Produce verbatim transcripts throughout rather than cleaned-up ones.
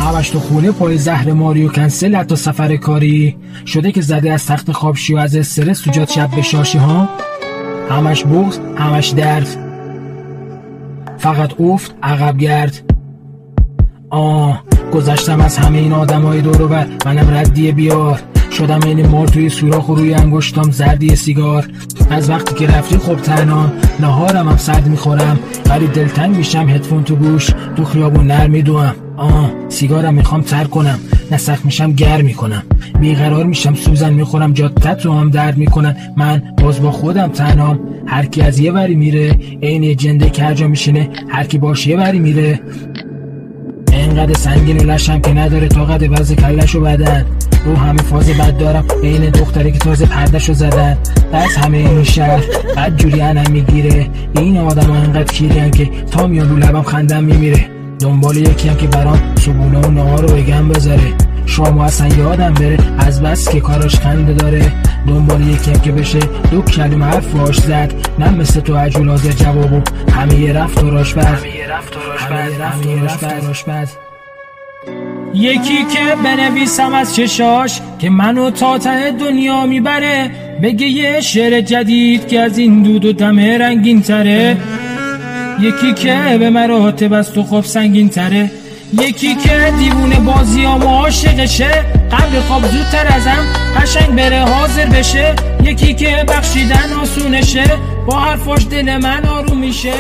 همش تو خونه پای زهر ماریو کنسل حتی سفر کاری شده که زده از تخت خواب شی و از استرس تو جاد شب بشاشی ها. همش بغض همش درد، فقط افت عقب گرد. آه گذشتم از همه این آدمای دور و بر، منم ردیه بیار شدم این مار توی سوراخ و روی انگشتام زردی سیگار. از وقتی که رفتی خب تنام، نهارم هم سرد میخورم ولی دلتنگ میشم هدفون تو گوش، تو خیابون نر میدوام. آه سیگارم میخوام تر کنم، نسخ میشم گر میکنم، بیقرار میشم سوزن میخورم جادت رو هم درد میکنن. من باز با خودم تنام، هر کی از یه وری میره این یه جنده که هر جا میشینه، هر کی باش یه وری میره. اینقدر سنگین و لشم که نداره طاقت وزن کلشو بدن، رو همه فاز بد دارم بین دختره که تازه پردشو زدن. بس همه این شهر بد جوری انم میگیره، این آدم ها اینقدر کیرین که تا میان رو لبم خندم میمیره. دنبال یکی هم که برام صبونه و نهار رو بگم بذاره، شامو اصلا یادم بره از بس که کاراش خنده داره. دنبال یکی هم که بشه دو کلمه حرفاش زد، نه مثل تو عجول حاضر جوابو همه یه رفتاراش بد، همه یه رفتاراش بد. یکی که بنویسم از چشاش که منو تا ته دنیا میبره، بگه یه شعر جدید که از این دود و دم رنگین تره. یکی که به مراتب از تو خوب سنگین تره، یکی که دیوونه بازی ها عاشقشه، قبل خواب زودتر ازم قشنگ بره حاضر بشه. یکی که بخشیدن آسونشه، با حرفاش دل من آروم میشه.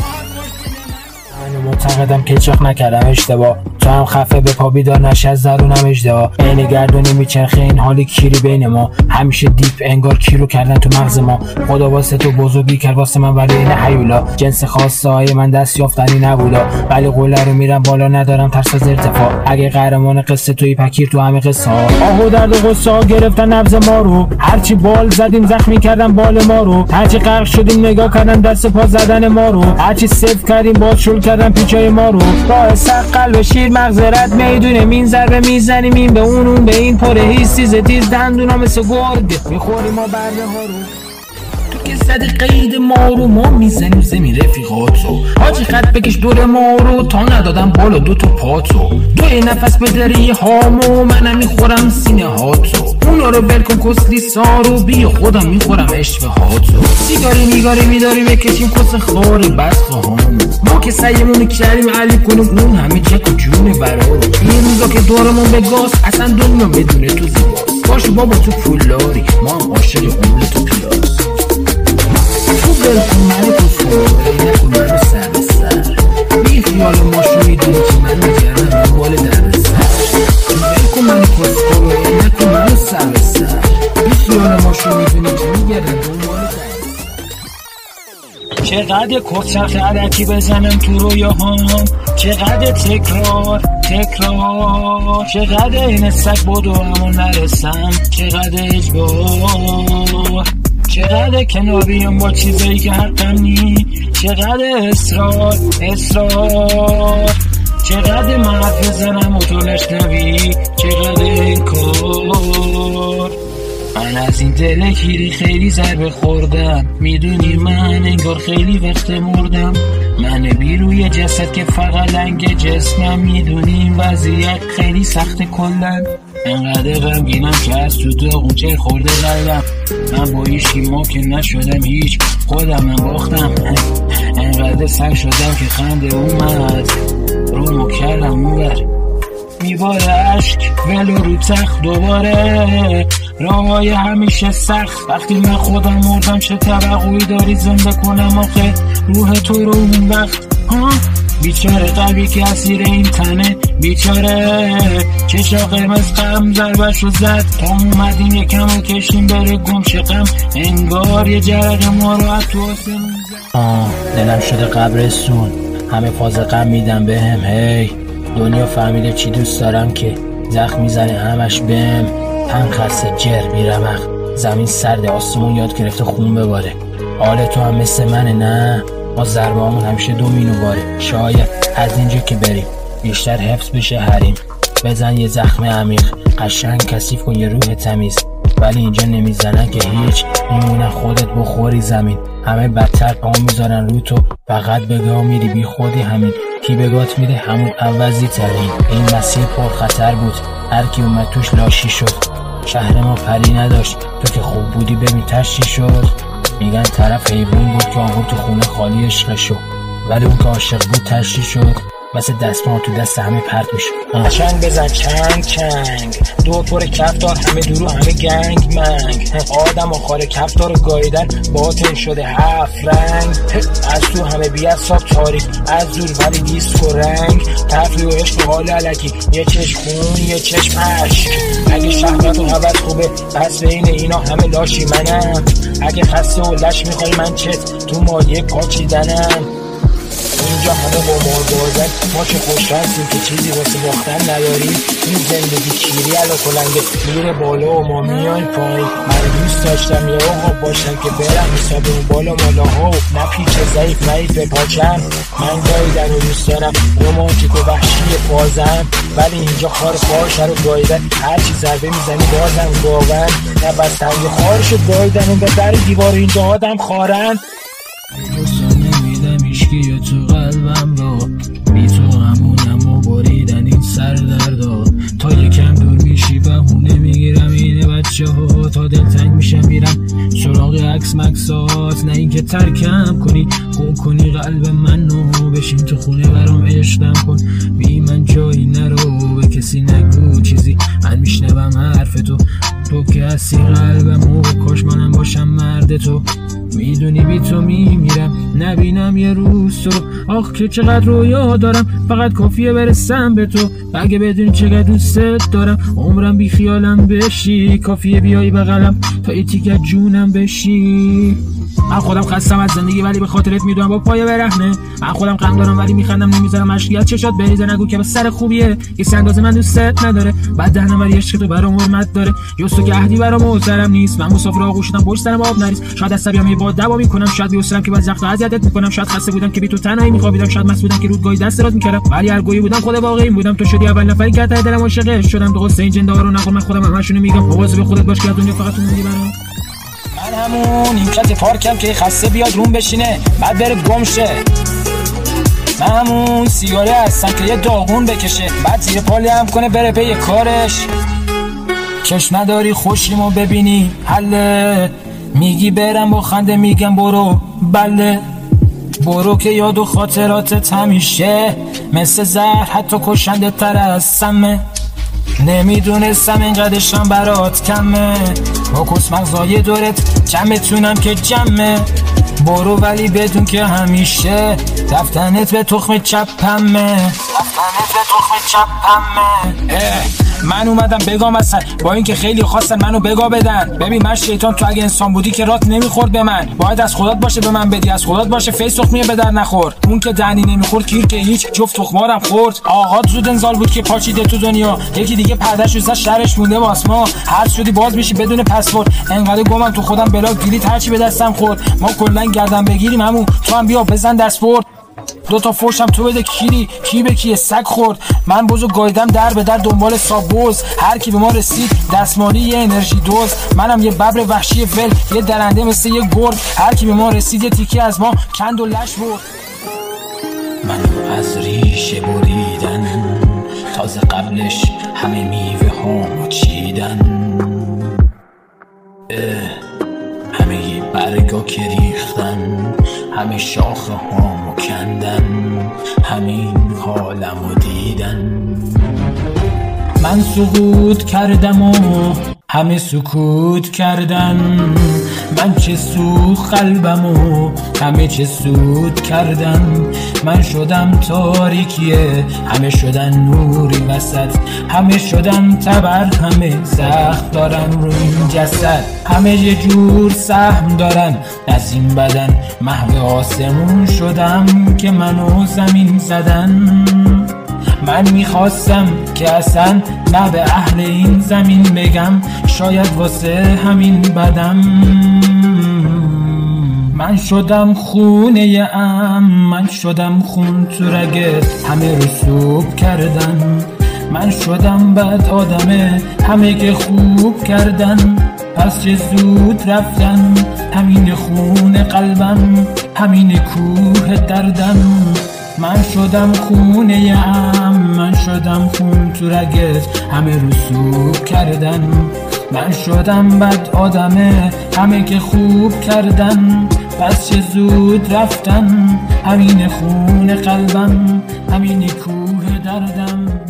من معتقدم که هیچ وقت نکردم اشتباه، تو هم خفه به پا بیدار نشه از درونم اجدها. عین گردونی میچرخه این حالی کیری بین ما، همیشه دیپ انگار کیرو کردن تو مغز ما. خدا واسه تو بزرگی کرد واسه من ولی این حیولا، جنس خاصه های من دست یافتنی نبودا، ولی قله رو میرم بالا ندارم ترس از ارتفاع. اگه قهرمان قصه توی پکیر تو همه قصه ها، آه و درد و غصه ها گرفتن نبض ما رو، هرچی بال زدیم زخمی کردن بال ما رو، هرچی غرق شدیم نگاه کردن دست پا زدن ما رو، هرچی صفر کردیم باز شل کردن پیچای ما رو. راه سق قلب شیر مغزرت میدونیم، این ضربه میزنیم این به اون اون به این پره هیچ چیز تیز دندونا مثل گرگ میخوریم ما برده ها رو. تو که زدی قید ما رو، ما میزنیم زمین رفیقاتو، حاجی خط بکش دور ما رو تا ندادم بالا دو تا پاتو. دوی نفس بدری هامو منم میخورم سینه هاتو، اونا رو بلکن کسلی سارو بی خودم میخورم اشوه هاتو. سیگاری میگاری میداری بکشیم کس خاری بس خواهامو، ما که سعیمونو کردیم علی کنیم اون همه جک و جونه برارو. این روزا که دورمون به گاز اصلا دنیا بدونه تو زیباست، باشه بابا تو پولاری ما هم عاشق عمل تو پیاز. تو بلکن منو تو سر نکن منو سر به سر، بی خیال ماشو میدونی که من میگردم این بال در سر. تو بلکن منو کسکرو نکن منو سر به سر، بی خیال ماشو میدونی که میگردم این بال در سر. چقدر کسرخ علکی بزنم تو رویاهام، چقدر تکرار تکرار، چقدر این سگ بدو همون نرسم، چقدر اجبار، چقدر کناریم با چیزایی که حقم نی، چقدر اصرار اصرار، چقدر محف بزنم و تو نشنوی، چقدر این کار. من از این دل کیری خیلی ضربه خوردم، میدونی من انگار خیلی وقت مردم، من بیروی جسد که فقط لنگ جسمم، میدونی این وضعیت خیلی سخت کلن. انقدر غمگینم که از تو داغون چه خورده قلبم، من با ایشکی ما که نشدم هیچ، خودم من باختم. انقدر سنگ شدم که خنده اومد رومو کردم اونور، میباره عشق ولو رو تخت دوباره، راهای همیشه سخت. وقتی من خودم مردم چه توقعی داری زنده کنم آخه روح تو رو اون وقت؟ ها بیچاره قلبی که اسیر این تنه، بیچاره چشا قرمز غم ضربشو زد تا اومدیم یکم و کشیم بره گم شقم، انگار یه جرق ما رو از تو آسمون زد. آه دلم شده قبرستون، همه فاز غم میدم بهم. هی دنیا فهمیده چی دوست دارم که زخم میزنه همش بهم، تن خسته جر میرمخ، زمین سرد آسمون یاد گرفته خون بباره. حال تو هم مثل منه نه؟ ما ضربه همون همیشه دومینو باره. شاید از اینجا که بریم بیشتر حفظ بشه حریم، بزن یه زخم عمیق قشنگ کثیف کن یه روح تمیز، ولی اینجا نمیزنن که هیچ، میمونه خودت بخوری زمین. همه بدتر پا میذارن رو تو، فقط بگاه میری بی خودی. همین کی بگات میده همون عوضی ترین. این مسیر پر خطر بود، هر کی اومد توش لاشی شد. شهر ما پری نداشت، تو که خوب بودی ببین تشی شد. میگن طرف حیوان بود که آورد تو خونه خالی عشقشو، ولی اون که عاشق بود تشی شد. مثل دستمان تو دست همه پرت میشد. چنگ بزن چنگ چنگ، دو پر کفتار همه درو همه گنگ منگ. آدم آخار کفتار گاییدن باطن شده هفت رنگ. از تو همه بی اصاب تاریک، از دور ولی دیسک و رنگ. تفلی و عشق و حال علکی، یه چشم خون یه چشم عشق. اگه شهوت و حوض خوبه پس بین اینا همه لاشی منم. اگه خسته و لش میخوای من چت تو مایه پاچیدنم. اینجا همه با مار بازن، ما چه خوشبختیم که چیزی واسه باختن نداریم. این زندگی کیری علا کلنگه میره بالا و ما میایم پایین. من دوست داشتم یه آقا باشم که برم حساب اون بالا مالاها و نه پیچ ضعیف ضعیف پاچم. من گاییدن و دوست دارم رومانتیک و وحشی بازم، ولی اینجا خار خارش رو گاییدن. هرچی ضربه میزنی بازم گاون، نه بس تنگ خار شد گاییدن و به در دیوار اینجا آدم خارن. میشکی تو قلبم را بی تو همونم و بریدن این سر دردا. تا یکم دور میشی بهونه میگیرم اینه بچه ها، تا دلتنگ میشم میرم سراغ عکس مکسات. نه اینکه ترکم کنی خون کنی قلب منو، بشین تو خونه برام عشقم کن بی من جایی نرو. به کسی نگو چیزی من میشنوم حرف تو، تو که هستی قلبم و کاش منم باشم مرد تو. میدونی بی تو میمیرم نبینم یه روز تو رو. آخ که چقدر رویا دارم فقط کافیه برسم به تو. اگه بدونی چقدر دوستت دارم عمرم بی خیالم بشی. کافیه بیایی بغلم تا یه تیکه جونم بشی. من خودم خستم از زندگی ولی به خاطرت میدونم با پای برهنه. من خودم غم دارم ولی میخندم نمیذارم اشکیات چشات بریزه. نگو که به سر خوبیه کسی اندازه من دوستت نداره. بعد دهنم ولی عشق تو برام حرمت داره. جستو که عهدی برام محترم نیست. من مسافر آغوشتم پشت سرم آب نریز. شاید عصبیام با دعوا میکنم، شاید بی‌حوصله‌ام که بعضی وقتا اذیتت میکنم. شاید خسته بودم که بی تو تنهایی میخوابیدم، شاید مست بودم که رود گاهی دست رات میکردم، ولی هر گویی بودم خود واقعی بودم. تو شدی اول نفری که تا دلم عاشقت شدم. تو قصه این جنده رو نخور، من خودم همشونو میگم. مواظب خودت باش که دنیا فقط تو موندی برام. من همون نیمکت پارکم که خسته بیاد روم بشینه بعد بره گم شه. من همون سیگاری هستم که یه داغون بکشه بعد زیر پالی هم کنه بره پی کارش. چشم نداری خوشیمو ببینی حله، میگی برم با خنده میگم برو بله. برو که یاد و خاطراتت همیشه مثل زهر حتی کشنده تر از سمه. نمیدونستم اینقدرشم برات کمه، با کس مغزای دورت جمعتونم که جمعه. برو ولی بدون که همیشه رفتنت به تخم چپمه، رفتنت به تخم چپمه. من اومدم بگام اصلا با اینکه خیلی خواستن منو بگا بدن. ببین من شیطان، تو اگه انسان بودی که رات نمیخورد به من. باید از خودت باشه به من بدی، از خودت باشه فیس تخمیه به در نخور. اون که دهنی نمیخورد کیر که هیچ جفت تخمارم خورد. آقا زود انزال بود که پاچیده تو دنیا، یکی دیگه پردش روزا شرش مونده واس ما. هر شدی باز میشی بدون پسورد. انقدر گمم تو خودم بلاک گیرید هرچی به دستم خورد. ما کلا گردن بگیریم همون تو هم بیا بزن دست برد. دو تا فوشم تو بده کیری کی به کیه سگ خورد. من بزو گایدم در به در دنبال سابوز. هر کی به ما رسید دستمالی یه انرژی دوز. منم یه ببر وحشی ول، یه درنده مثل یه گرگ. هر کی به ما رسید یه تیکه از ما کند و لش برد. منو از ریشه بریدن، تازه قبلش همه میوه ها چیدن. همه برگا که ریختن، همه شاخه ها کندن، همین حالمو دیدن. من سقوط کردم و همه سکوت کردن. من چه سوخ قلبم و همه چه سود کردن. من شدم تاریکیه همه شدن نوری وسط. همه شدن تبر همه زخم دارن رو این جسد. همه یه جور سهم دارن از این بدن. محو آسمون شدم که منو زمین زدن. من میخواستم که اصلا نه به اهل این زمین بگم، شاید واسه همین بدم. من شدم خونه ام، من شدم خون تو رگه همه رسوب کردن. من شدم بد آدمه، همه که خوب کردن پس چه زود رفتن. همین خون قلبم، همین کوه دردم. من شدم خونه ام، من شدم خون تو رگت، همه رسوب کردن. من شدم بد آدمه، همه که خوب کردن پس چه زود رفتن. همین خون قلبم، همین کوه دردم.